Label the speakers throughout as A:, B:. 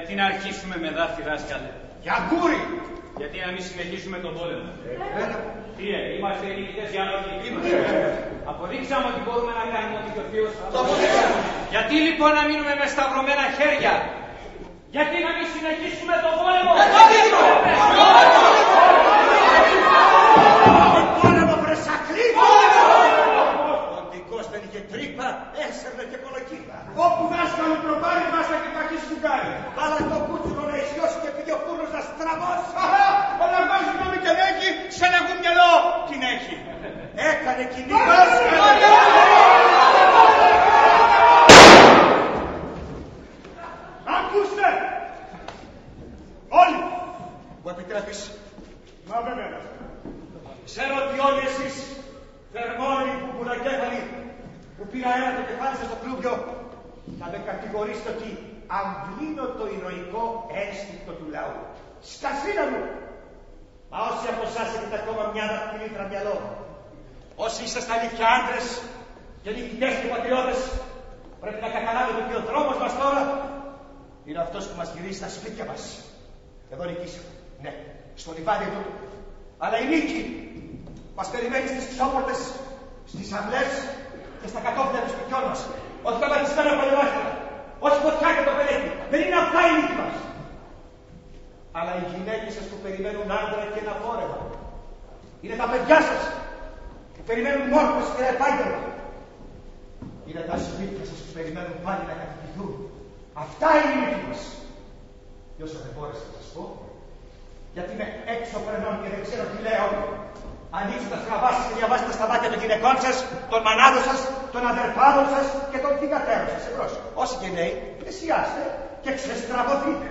A: Γιατί να αρχίσουμε με δάφη, δάσκαλε?
B: Για κούρι!
A: Γιατί να μην συνεχίσουμε τον πόλεμο? Τι είμαστε νικητές για λόγοι? Αποδείξαμε ότι μπορούμε να κάνουμε ό,τι και ο Θείος. Γιατί λοιπόν να μείνουμε με σταυρωμένα χέρια? Γιατί να μην συνεχίσουμε τον πόλεμο?
B: Πόλεμο βρεσακλή! Ο δικός δεν είχε τρύπα, έσερνε και κολοκύθα. Όπου δάσκαλο προπάρει βάστα και παχύς του κάνει. Βάλα το κούτσουλο να ισιώσει και πήγε ο φούρνος να στραβώσει. Ο λαγμάς γνώμη και νέχει, σε λέγουν μυαλό. Την έχει. Έκανε κοινή δάσκαλο. Ακούστε! Όλοι! Μου επιτρέπεις? Μα βέβαια. Ξέρω ότι όλοι εσείς, θερμόνοι που πουλακέφαλοι, που πήρα ένα το κεφάλι σας στο κλούβιο, θα με κατηγορήσετε ότι αμβλύνω το ηρωικό ένστικτο του λαού. Σκασίνα μου! Μα όσοι από εσάς έχετε ακόμα μια δαχτυλίτρα μυαλό, όσοι είσαστε αλήθεια άντρες και νικητές και πατριώτες, πρέπει να καταλάβετε ότι ο δρόμος μας τώρα είναι αυτός που μας γυρίζει στα σπίτια μας. Εδώ νικήσαμε. Ναι, στο λιβάδι εδώ. Αλλά η νίκη μας περιμένει στις ξόπορτες, στις αυλές και στα κατόφλια των σπιτιών μας. Όχι τα βατισμένα παλαιόχερα, όχι φωτιά και το πελέτη. Δεν είναι αυτά η νίκη μας. Αλλά οι γυναίκες σας που περιμένουν άντρα και ένα φόρεμα. Είναι τα παιδιά σας που περιμένουν μόρφωση και επάγγελμα. Είναι τα σπίτια σας που περιμένουν πάλι να κατοικηθούν. Αυτά είναι η νίκη μας. Και όσο δεν μπόρεσα να σας πω, γιατί είμαι έξω φρενών και δεν ξέρω τι λέω, ανοίξτε τα στραβά σας και διαβάστε στα μάτια των γυναικών σας, των μανάδων σας, των αδερφάδων σας και των θυγατέρων σας εμπρός. Όσοι και νέοι, πλησιάστε και ξεστραβωθείτε.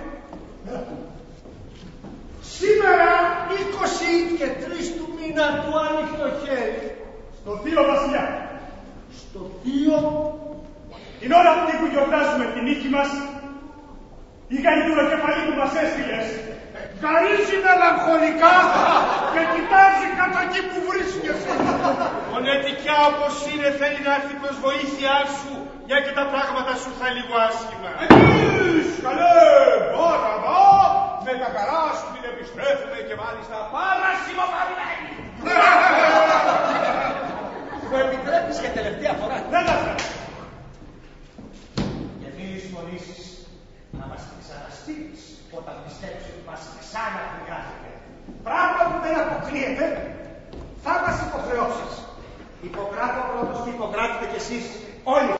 B: Σήμερα 23 του μήνα του άνοιχτο χέρι. Στο θείο βασιλιά. Στο θείο. Την ώρα που γιορτάζουμε τη νίκη μας, η γαϊδουροκεφαλή που μας έστειλες γαρίζει μελαγχολικά και κοιτάζει κατά εκεί που βρίσκεσαι.
C: Μονετικιά όπως είναι θέλει να έρθει προς βοήθειά σου, για και τα πράγματα σου θα λίγο άσχημα.
B: Εμείς, καλέ, μπράβο, με τα χαρά σου την επιστρέφουμε και μάλιστα παράσιμο παρημένει. Μου επιτρέπεις για τελευταία φορά? Δεν θα θέλω. Γιατί φωνήσεις να μας ξαναστείλεις όταν πιστεύεις ότι μας ξαναχρειάζεται. Πράγμα που δεν αποκλείεται, θα μας υποχρεώσεις. Υπογράφω πρώτος και υπογράφετε κι εσείς όλοι.